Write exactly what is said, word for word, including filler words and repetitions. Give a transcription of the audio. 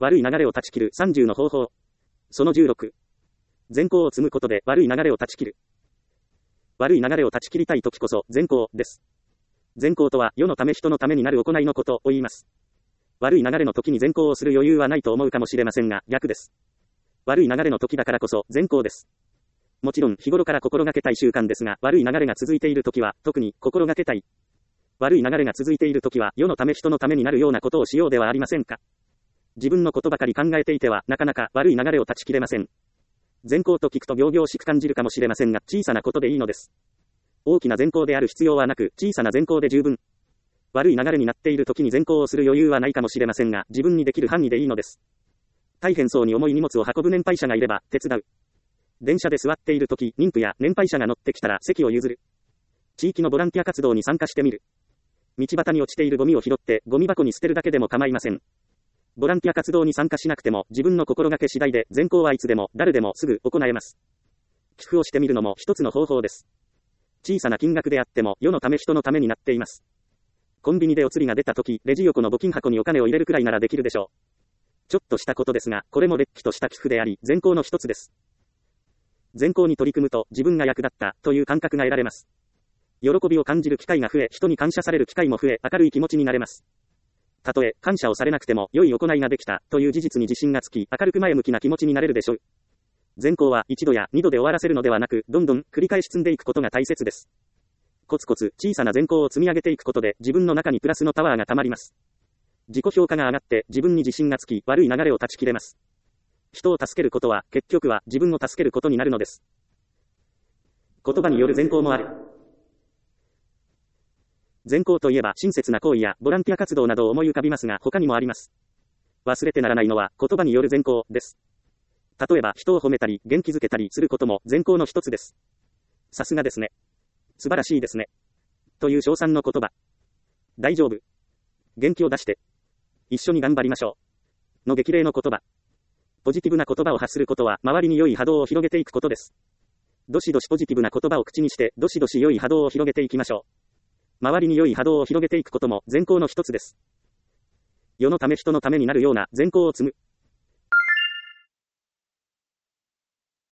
悪い流れを断ち切るさんじゅうの方法。そのじゅうろく。善行を積むことで悪い流れを断ち切る。悪い流れを断ち切りたい時こそ善行です。善行とは世のため人のためになる行いのことを言います。悪い流れの時に善行をする余裕はないと思うかもしれませんが、逆です。悪い流れの時だからこそ善行です。もちろん日頃から心がけたい習慣ですが、悪い流れが続いている時は特に心がけたい。悪い流れが続いている時は世のため人のためになるようなことをしようではありませんか。自分のことばかり考えていてはなかなか悪い流れを断ち切れません。善行と聞くと仰々しく感じるかもしれませんが、小さなことでいいのです。大きな善行である必要はなく、小さな善行で十分。悪い流れになっている時に善行をする余裕はないかもしれませんが、自分にできる範囲でいいのです。大変そうに重い荷物を運ぶ年配者がいれば手伝う。電車で座っている時、妊婦や年配者が乗ってきたら席を譲る。地域のボランティア活動に参加してみる。道端に落ちているゴミを拾ってゴミ箱に捨てるだけでも構いません。ボランティア活動に参加しなくても自分の心がけ次第で善行はいつでも誰でもすぐ行えます。寄付をしてみるのも一つの方法です。小さな金額であっても世のため人のためになっています。コンビニでお釣りが出た時、レジ横の募金箱にお金を入れるくらいならできるでしょう。ちょっとしたことですが、これもれっきとした寄付であり、善行の一つです。善行に取り組むと自分が役立ったという感覚が得られます。喜びを感じる機会が増え、人に感謝される機会も増え、明るい気持ちになれます。たとえ感謝をされなくても良い行いができたという事実に自信がつき、明るく前向きな気持ちになれるでしょう。善行は一度や二度で終わらせるのではなく、どんどん繰り返し積んでいくことが大切です。コツコツ小さな善行を積み上げていくことで自分の中にプラスのパワーがたまります。自己評価が上がって自分に自信がつき、悪い流れを断ち切れます。人を助けることは結局は自分を助けることになるのです。言葉による善行もある。善行といえば親切な行為やボランティア活動などを思い浮かびますが、他にもあります。忘れてならないのは言葉による善行です。例えば人を褒めたり元気づけたりすることも善行の一つです。さすがですね。素晴らしいですね。という称賛の言葉。大丈夫。元気を出して。一緒に頑張りましょう。の激励の言葉。ポジティブな言葉を発することは周りに良い波動を広げていくことです。どしどしポジティブな言葉を口にして、どしどし良い波動を広げていきましょう。周りに良い波動を広げていくことも善行の一つです。世のため人のためになるような善行を積む。